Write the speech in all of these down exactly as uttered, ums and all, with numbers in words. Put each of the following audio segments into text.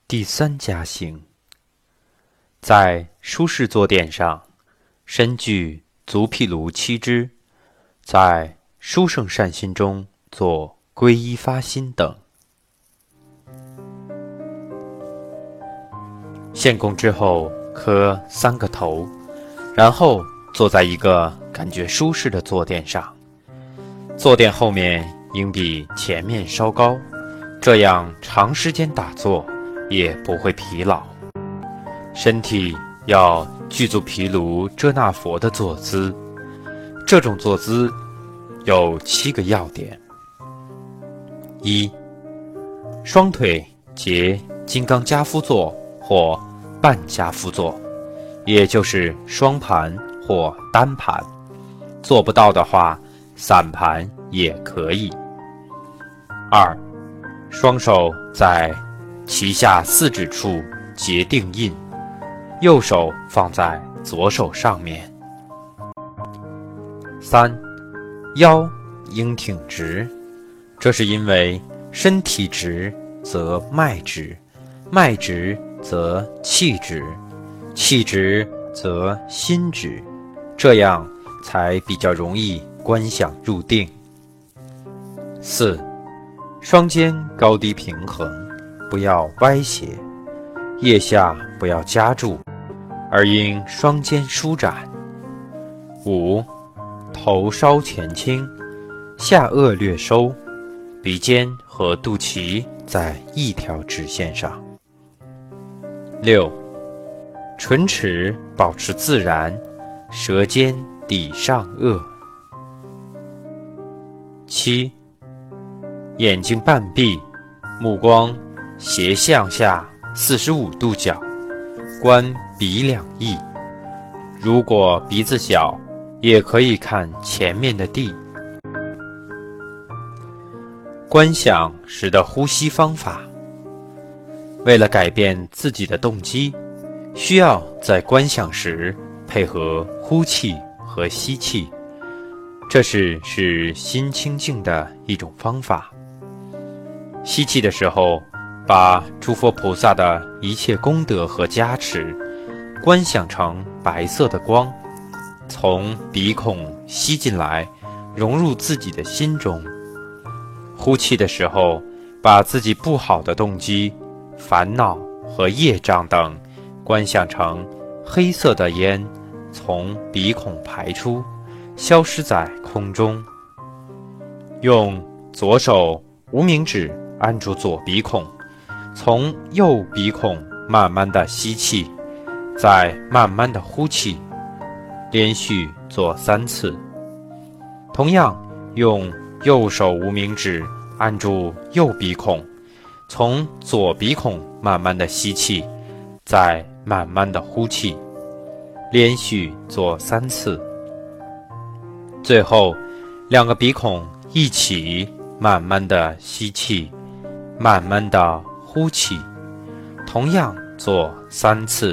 第三家行，在舒适坐垫上，身具足毗卢七支，在殊胜善心中做皈依发心等。献供之后磕三个头，然后坐在一个感觉舒适的坐垫上，坐垫后面应比前面稍高，这样长时间打坐也不会疲劳。身体要具足毗卢遮那佛的坐姿，这种坐姿有七个要点：一、双腿结金刚跏趺坐或半跏趺坐，也就是双盘或单盘，做不到的话，散盘也可以。二、双手在脐下四指处结定印，右手放在左手上面。三、腰应挺直，这是因为身体直则脉直，脉直则气直，气直则心直，这样才比较容易观想入定。四、双肩高低平衡，不要歪斜，腋下不要夹住，而应双肩舒展。五、头稍前倾，下颚略收，鼻尖和肚脐在一条直线上。六、唇齿保持自然，舌尖抵上颚。七、眼睛半闭，目光斜向下四十五度角，观鼻两翼。如果鼻子小，也可以看前面的地。观想时的呼吸方法，为了改变自己的动机，需要在观想时配合呼气和吸气，这是使心清净的一种方法。吸气的时候，把诸佛菩萨的一切功德和加持观想成白色的光，从鼻孔吸进来，融入自己的心中。呼气的时候，把自己不好的动机、烦恼和业障等观想成黑色的烟从鼻孔排出，消失在空中。用左手无名指按住左鼻孔，从右鼻孔慢慢的吸气，再慢慢的呼气，连续做三次。同样用右手无名指按住右鼻孔，从左鼻孔慢慢的吸气，再慢慢的呼气，连续做三次。最后两个鼻孔一起慢慢的吸气，慢慢的呼气，同样做三次。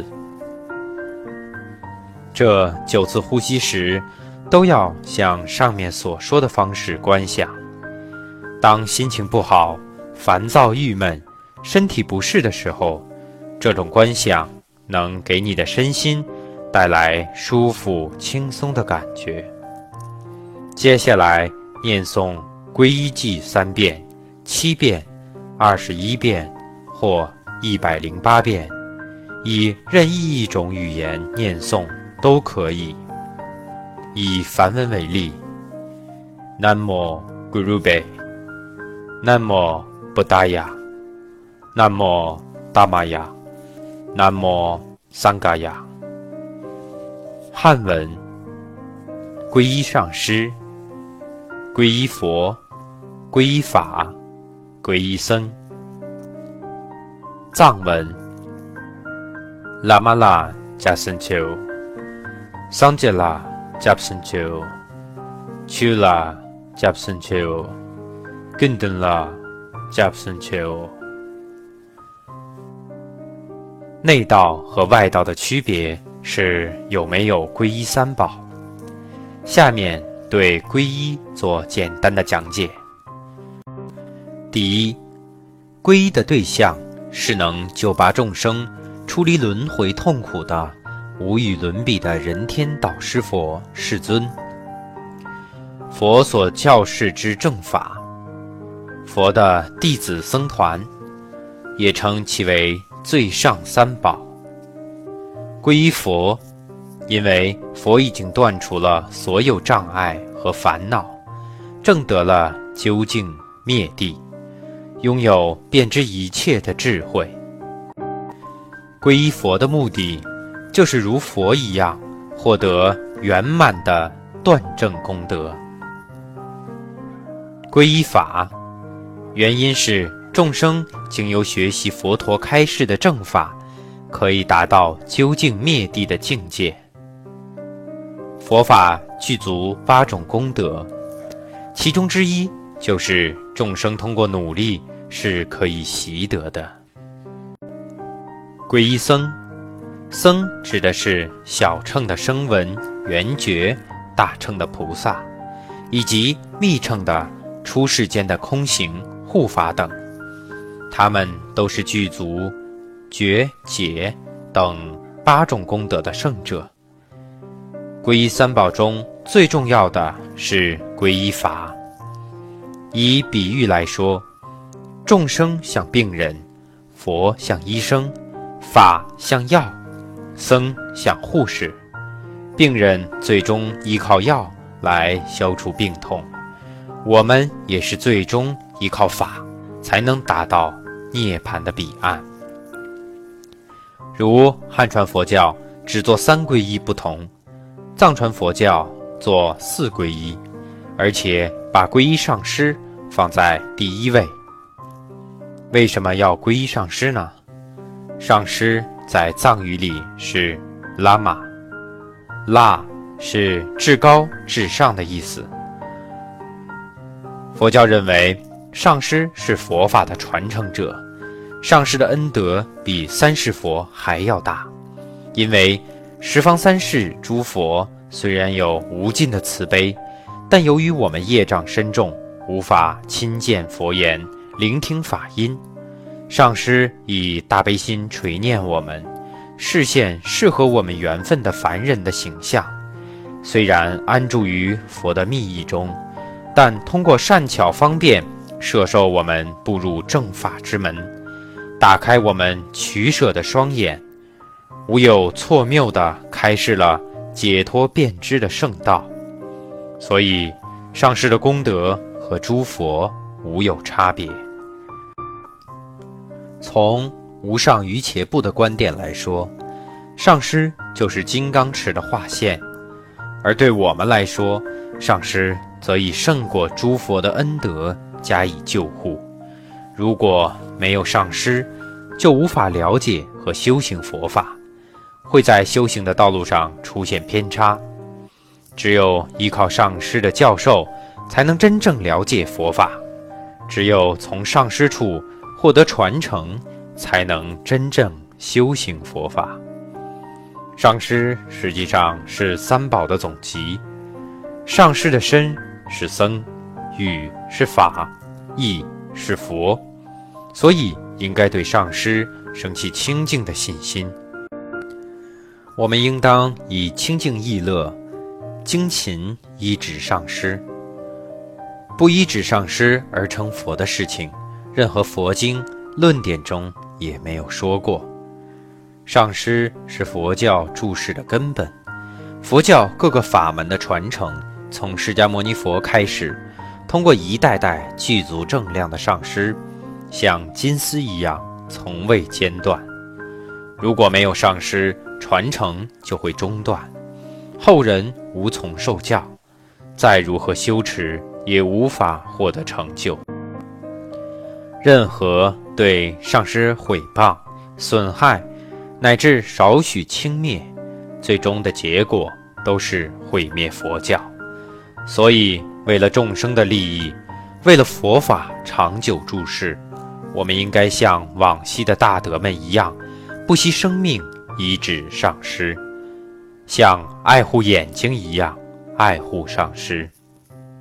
这九次呼吸时，都要像上面所说的方式观想。当心情不好、烦躁、郁闷、身体不适的时候，这种观想能给你的身心带来舒服、轻松的感觉。接下来念诵皈依偈三遍、七遍、二十一遍或一百零八遍，以任意一种语言念诵都可以。以梵文为例，南无 Guru-be， 南无 Buddhaya， 南无 Dhammaya， 南无 Sanghaya。 汉文：皈依上师，皈依佛，皈依法，皈依僧。藏文：拉玛拉加僧丘，桑杰拉加僧丘，丘拉加僧丘，根登拉加僧丘。内道和外道的区别是有没有皈依三宝。下面对皈依做简单的讲解。第一，皈依的对象是能救拔众生出离轮回痛苦的无与伦比的人天导师佛世尊。佛所教示之正法，佛的弟子僧团也称其为最上三宝。皈依佛，因为佛已经断除了所有障碍和烦恼，证得了究竟灭地，拥有遍知一切的智慧。皈依佛的目的，就是如佛一样，获得圆满的断证功德。皈依法，原因是众生经由学习佛陀开示的正法，可以达到究竟灭地的境界。佛法具足八种功德，其中之一就是众生通过努力是可以习得的。皈依僧，僧指的是小乘的声闻、缘觉，大乘的菩萨，以及密乘的出世间的空行、护法等，他们都是具足觉、解等八种功德的圣者。皈依三宝中最重要的是皈依法。以比喻来说，众生像病人，佛像医生，法像药，僧像护士。病人最终依靠药来消除病痛，我们也是最终依靠法才能达到涅槃的彼岸。如汉传佛教只做三皈依不同，藏传佛教做四皈依，而且把皈依上师放在第一位。为什么要皈依上师呢？上师在藏语里是拉玛，拉是至高至上的意思。佛教认为上师是佛法的传承者，上师的恩德比三世佛还要大，因为十方三世诸佛虽然有无尽的慈悲，但由于我们业障深重，无法亲见佛言，聆听法音。上师以大悲心垂念我们，示现适合我们缘分的凡人的形象。虽然安住于佛的密意中，但通过善巧方便摄受我们步入正法之门，打开我们取舍的双眼，无有错谬地开示了解脱辩知的圣道。所以上师的功德和诸佛无有差别。从无上瑜伽部的观点来说，上师就是金刚持的化现，而对我们来说，上师则以胜过诸佛的恩德加以救护。如果没有上师，就无法了解和修行佛法，会在修行的道路上出现偏差。只有依靠上师的教授，才能真正了解佛法。只有从上师处获得传承，才能真正修行佛法。上师实际上是三宝的总集，上师的身是僧，语是法，意是佛，所以应该对上师生起清净的信心。我们应当以清净意乐、精勤依止上师。不依止上师而成佛的事情，任何佛经论点中也没有说过。上师是佛教注释的根本，佛教各个法门的传承，从释迦牟尼佛开始，通过一代代具足正量的上师，像金丝一样从未间断。如果没有上师，传承就会中断，后人无从受教，再如何修持也无法获得成就。任何对上师毁谤、损害乃至少许轻蔑，最终的结果都是毁灭佛教。所以为了众生的利益，为了佛法长久住世，我们应该像往昔的大德们一样，不惜生命依止上师，像爱护眼睛一样爱护上师。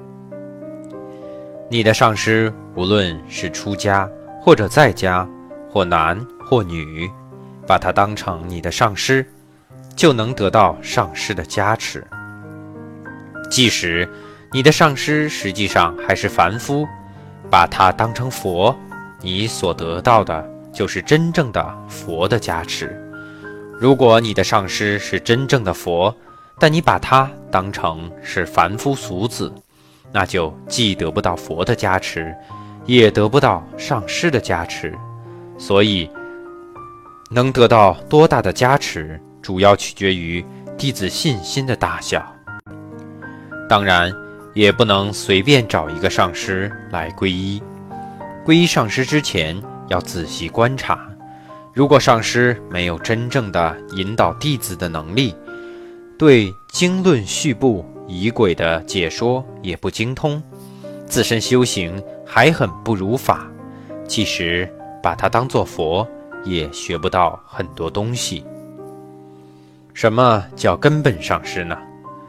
你的上师无论是出家或者在家， 或男或女，把他当成你的上师，就能得到上师的加持。即使你的上师实际上还是凡夫，把他当成佛，你所得到的就是真正的佛的加持。如果你的上师是真正的佛，但你把他当成是凡夫俗子，那就既得不到佛的加持，也得不到上师的加持。所以能得到多大的加持，主要取决于弟子信心的大小。当然也不能随便找一个上师来皈依。皈依上师之前要仔细观察，如果上师没有真正的引导弟子的能力，对经论序部仪轨的解说也不精通，自身修行还很不如法，即使把他当作佛，也学不到很多东西。什么叫根本上师呢？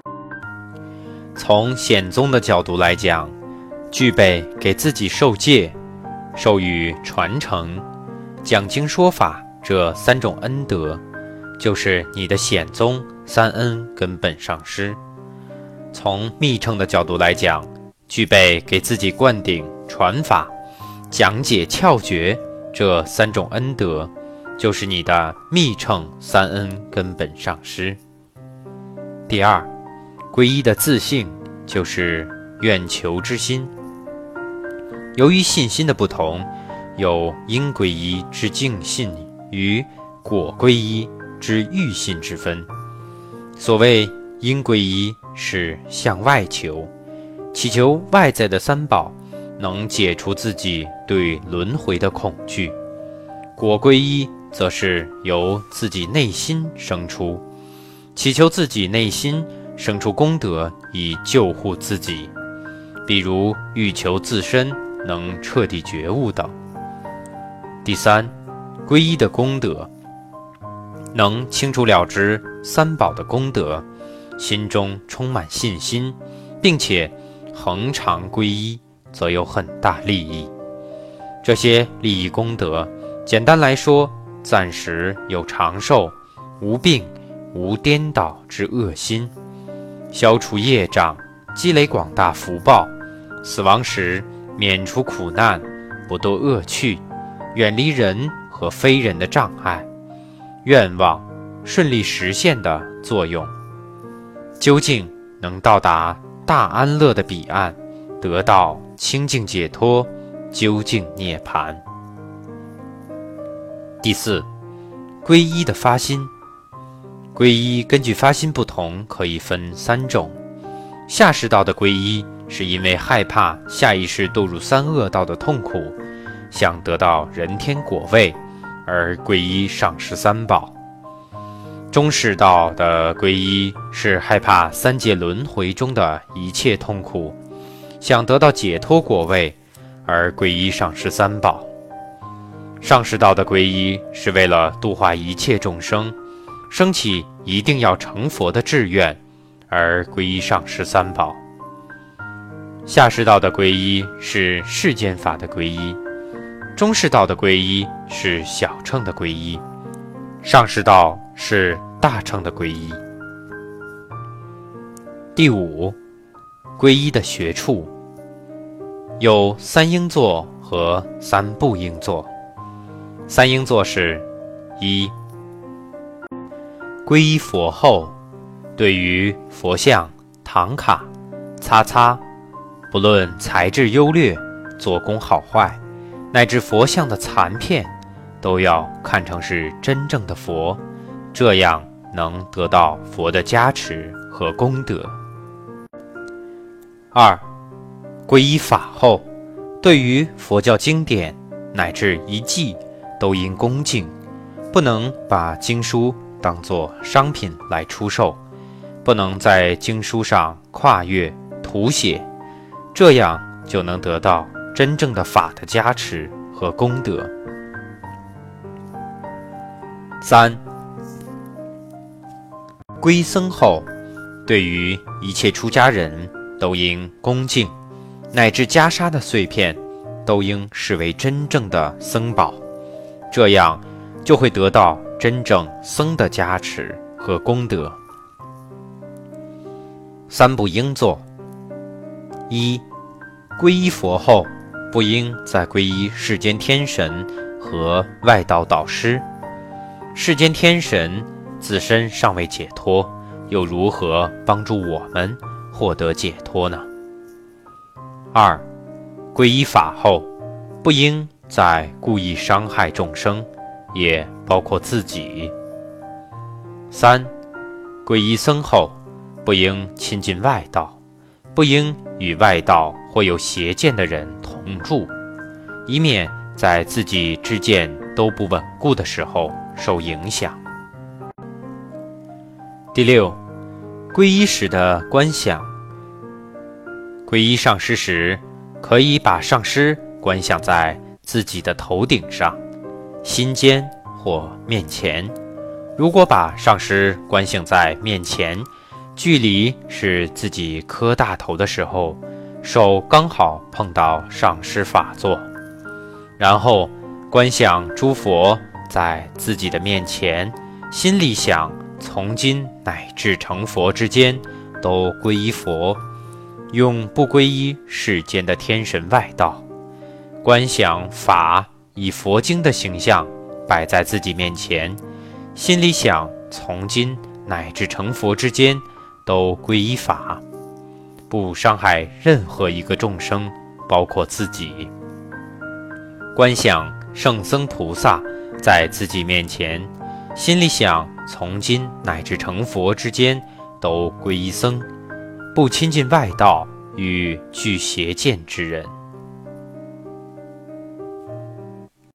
从显宗的角度来讲，具备给自己受戒、授予传承、讲经说法这三种恩德，就是你的显宗三恩根本上师。从密乘的角度来讲，具备给自己灌顶、传法、讲解窍诀这三种恩德，就是你的密乘三恩根本上师。第二，皈依的自性就是愿求之心。由于信心的不同，有因皈依之净信与果皈依之欲信之分。所谓因皈依是向外求，祈求外在的三宝能解除自己对轮回的恐惧；果皈依则是由自己内心生出，祈求自己内心生出功德以救护自己，比如欲求自身能彻底觉悟等。第三，皈依的功德能清楚了知三宝的功德，心中充满信心，并且恒常皈依，则有很大利益。这些利益功德，简单来说，暂时有长寿、无病、无颠倒之恶心，消除业障，积累广大福报，死亡时免除苦难，不堕恶趣，远离人和非人的障碍，愿望顺利实现的作用。究竟能到达大安乐的彼岸，得到清净解脱，究竟涅槃。第四，皈依的发心。皈依根据发心不同，可以分三种。下士道的皈依是因为害怕下一世堕入三恶道的痛苦，想得到人天果位，而皈依上师三宝。中士道的皈依是害怕三界轮回中的一切痛苦，想得到解脱果位，而皈依上师三宝。上士道的皈依是为了度化一切众生，升起一定要成佛的志愿，而皈依上师三宝。下士道的皈依是世间法的皈依，中士道的皈依是小乘的皈依，上士道是大乘的皈依。第五，皈依的学处有三应作和三不应作。三应作是：一、皈依佛后，对于佛像、唐卡、擦擦，不论材质优劣、做工好坏，乃至佛像的残片，都要看成是真正的佛，这样能得到佛的加持和功德。二、皈依法后，对于佛教经典乃至遗迹都应恭敬，不能把经书当作商品来出售，不能在经书上跨越涂写，这样就能得到真正的法的加持和功德。三、皈僧后，对于一切出家人都应恭敬，乃至袈裟的碎片都应视为真正的僧宝， 这样就会得到真正僧的加持和功德。三不应做：一、皈依佛后，不应再皈依世间天神和外道导师。世间天神自身尚未解脱，又如何帮助我们获得解脱呢？二、皈依法后，不应再故意伤害众生，也包括自己。三、皈依僧后，不应亲近外道，不应与外道或有邪见的人同住，以免在自己知见都不稳固的时候受影响。第六，皈依时的观想。皈依上师时，可以把上师观想在自己的头顶上、心间或面前。如果把上师观想在面前，距离是自己磕大头的时候，手刚好碰到上师法座，然后观想诸佛在自己的面前，心里想从今乃至成佛之间都皈依佛，永不皈依世间的天神外道。观想法以佛经的形象摆在自己面前，心里想从今乃至成佛之间都皈依法，不伤害任何一个众生，包括自己。观想圣僧菩萨在自己面前，心里想从今乃至成佛之间都皈依僧，不亲近外道与具邪见之人。